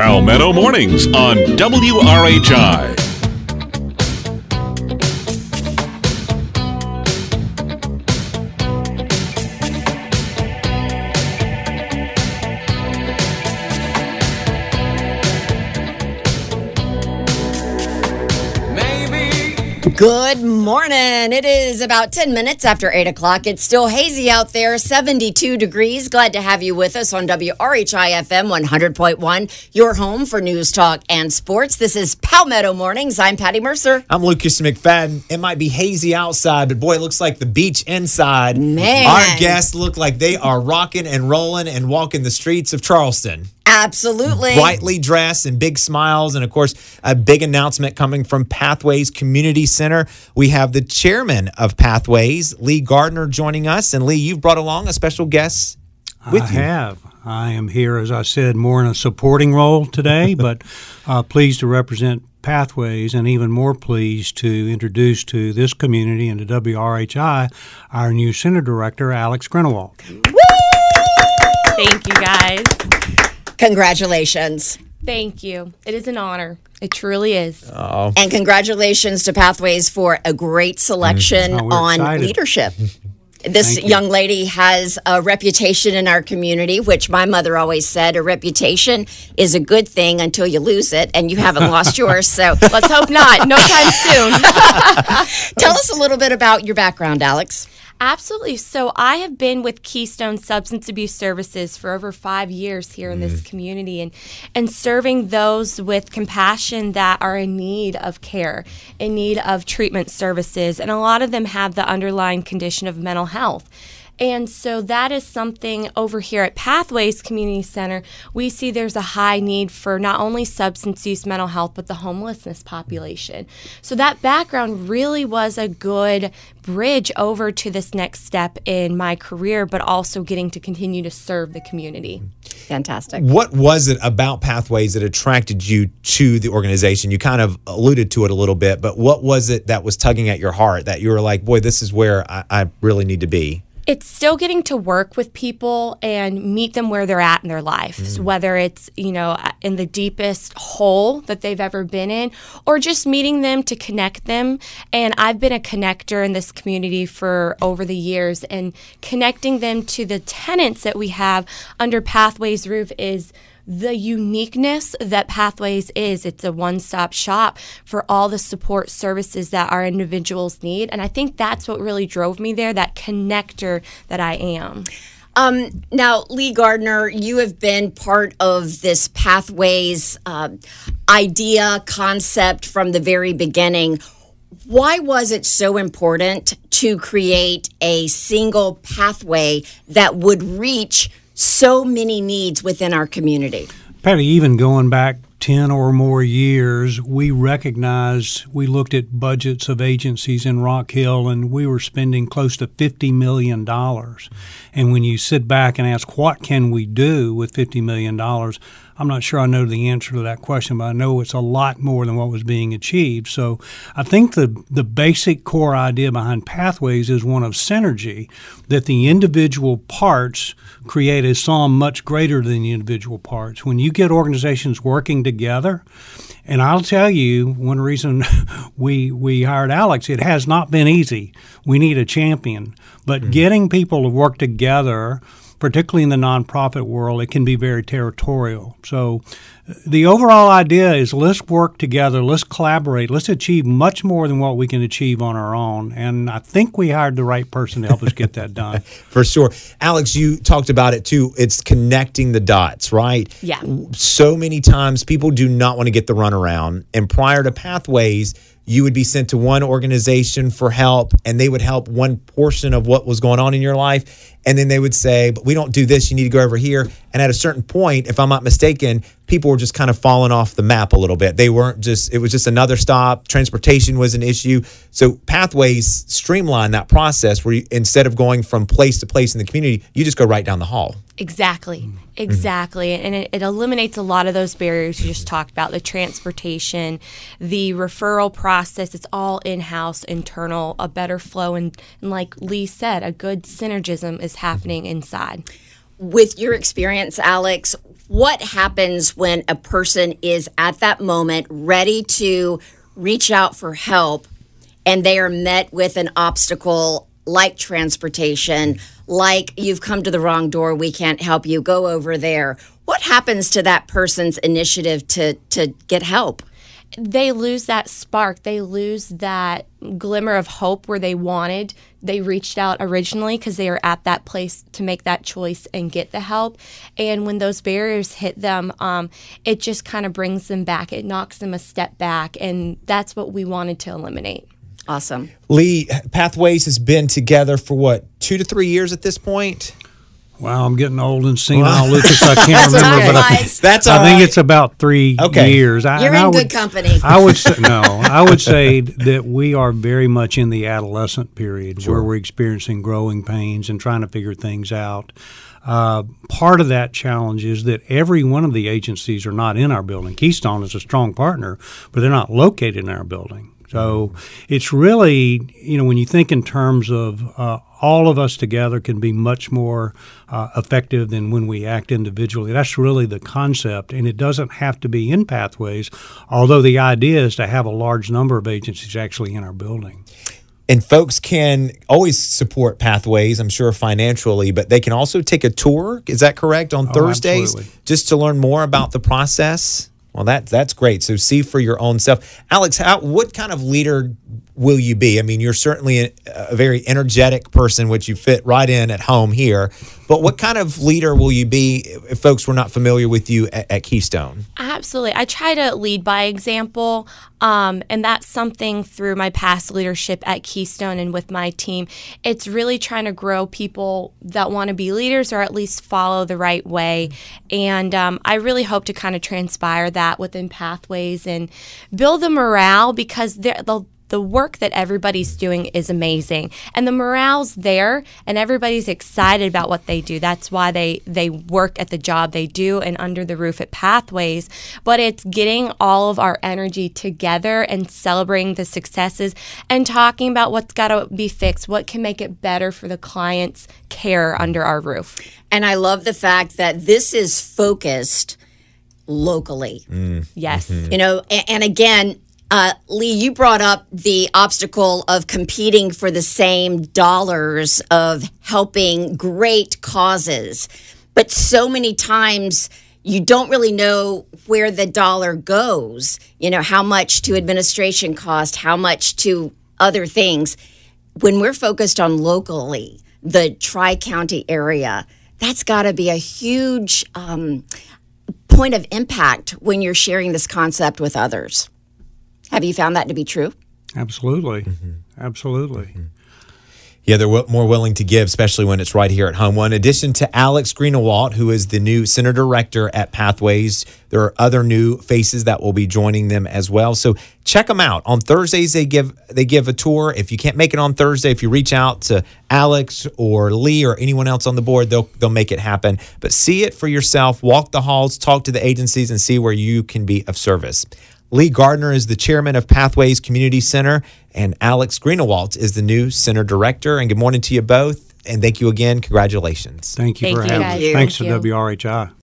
Palmetto Mornings on WRHI. Good morning. It is about 10 minutes after 8 o'clock. It's still hazy out there, 72 degrees. Glad to have you with us on WRHI FM 100.1, your home for news, talk, and sports. This is Palmetto Mornings. I'm Patty Mercer. I'm Lucas McFadden. It might be hazy outside, but boy, it looks like the beach inside. Man. Our guests look like they are rocking and rolling and walking the streets of Charleston. Absolutely. Brightly dressed and big smiles. And, of course, a big announcement coming from Pathways Community Center. We have the chairman of Pathways, Lee Gardner, joining us. And, Lee, you've brought along a special guest with you. I have. I am here, as I said, more in a supporting role today, but pleased to represent Pathways, and even more pleased to introduce to this community and to WRHI our new center director, Alex Grinewald. Woo! Thank you, guys. Congratulations. Thank you. It is an honor. It truly is. Oh. And congratulations to Pathways for a great selection on excited. Leadership. This young lady has a reputation in our community, which my mother always said, a reputation is a good thing until you lose it, and you haven't lost yours. So Let's hope not. No time soon. tell us a little bit about your background, Alex. Absolutely. So I have been with Keystone Substance Abuse Services for over 5 years here in this community, and serving those with compassion that are in need of care, in need of treatment services. And a lot of them have the underlying condition of mental health. And so that is something over here at Pathways Community Center. We see there's a high need for not only substance use, mental health, but the homelessness population. So that background really was a good bridge over to this next step in my career, but also getting to continue to serve the community. Fantastic. What was it about Pathways that attracted you to the organization? You kind of alluded to it a little bit, but what was it that was tugging at your heart that you were like, boy, this is where I really need to be? It's still getting to work with people and meet them where they're at in their life, so whether it's, in the deepest hole that they've ever been in, or just meeting them to connect them. And I've been a connector in this community for over the years, and connecting them to the tenants that we have under Pathways roof is the uniqueness that Pathways is. It's a one-stop shop for all the support services that our individuals need. And I think that's what really drove me there, that connector that I am. Now, Lee Gardner, you have been part of this Pathways idea, concept from the very beginning. Why was it so important to create a single pathway that would reach so many needs within our community? Patty, even going back 10 or more years, we recognized, we looked at budgets of agencies in Rock Hill, and we were spending close to $50 million. And when you sit back and ask, what can we do with $50 million? I'm not sure I know the answer to that question, but I know it's a lot more than what was being achieved. So I think the basic core idea behind Pathways is one of synergy, that the individual parts create a sum much greater than the individual parts. When you get organizations working together, and I'll tell you, one reason we hired Alex, it has not been easy. We need a champion. But getting people to work together, particularly in the nonprofit world, it can be very territorial. So the overall idea is let's work together, let's collaborate, let's achieve much more than what we can achieve on our own. And I think we hired the right person to help us get that done. For sure. Alex, you talked about it too. It's connecting the dots, right? Yeah. So many times people do not want to get the runaround. And prior to Pathways, you would be sent to one organization for help, and they would help one portion of what was going on in your life. And then they would say, but we don't do this. You need to go over here. And at a certain point, if I'm not mistaken, people were just kind of falling off the map a little bit. They weren't just, it was just another stop. Transportation was an issue. So Pathways streamlined that process where you, instead of going from place to place in the community, you just go right down the hall. Exactly. And it eliminates a lot of those barriers you just talked about, the transportation, the referral process. It's all in-house, internal, a better flow. And like Lee said, a good synergism is happening inside. With your experience, Alex, what happens when a person is at that moment ready to reach out for help and they are met with an obstacle like transportation, like you've come to the wrong door, we can't help you, go over there. What happens to that person's initiative to get help? They lose that spark. They lose that glimmer of hope where they reached out originally because they are at that place to make that choice and get the help. And when those barriers hit them, it just kind of brings them back. It knocks them a step back. And that's what we wanted to eliminate. Awesome. Lee, Pathways has been together for 2 to 3 years at this point? Wow, I'm getting old and senile, Lucas. I can't That's remember, okay, but guys. That's all I think right. it's about 3 years. You're in good company. I would say that we are very much in the adolescent period where we're experiencing growing pains and trying to figure things out. Part of that challenge is that every one of the agencies are not in our building. Keystone is a strong partner, but they're not located in our building. So it's really, when you think in terms of all of us together can be much more effective than when we act individually. That's really the concept, and it doesn't have to be in Pathways, although the idea is to have a large number of agencies actually in our building. And folks can always support Pathways, I'm sure, financially, but they can also take a tour. Is that correct? On Thursdays, absolutely. Just to learn more about the process? Well, that's great. So see for your own self. Alex, what kind of leader will you be? I mean, you're certainly a very energetic person, which you fit right in at home here. But what kind of leader will you be if folks were not familiar with you at Keystone? Absolutely. I try to lead by example, and that's something through my past leadership at Keystone and with my team. It's really trying to grow people that want to be leaders or at least follow the right way. And I really hope to kind of transpire that within Pathways and build the morale, because the work that everybody's doing is amazing. And the morale's there, and everybody's excited about what they do. That's why they work at the job they do and under the roof at Pathways. But it's getting all of our energy together and celebrating the successes and talking about what's got to be fixed, what can make it better for the client's care under our roof. And I love the fact that this is focused locally. Yes. And again, Lee, you brought up the obstacle of competing for the same dollars of helping great causes. But so many times you don't really know where the dollar goes, how much to administration cost, how much to other things. When we're focused on locally, the Tri-County area, that's got to be a huge point of impact when you're sharing this concept with others. Have you found that to be true? Absolutely. Absolutely. Yeah, they're more willing to give, especially when it's right here at home. Well, in addition to Alex Greenawalt, who is the new Center Director at Pathways, there are other new faces that will be joining them as well. So check them out. On Thursdays, they give a tour. If you can't make it on Thursday, if you reach out to Alex or Lee or anyone else on the board, they'll make it happen. But see it for yourself. Walk the halls, talk to the agencies, and see where you can be of service. Lee Gardner is the chairman of Pathways Community Center, and Alex Greenawalt is the new center director. And good morning to you both, and thank you again. Congratulations. Thank you for having us. Thank you. Thanks Thank to you. WRHI.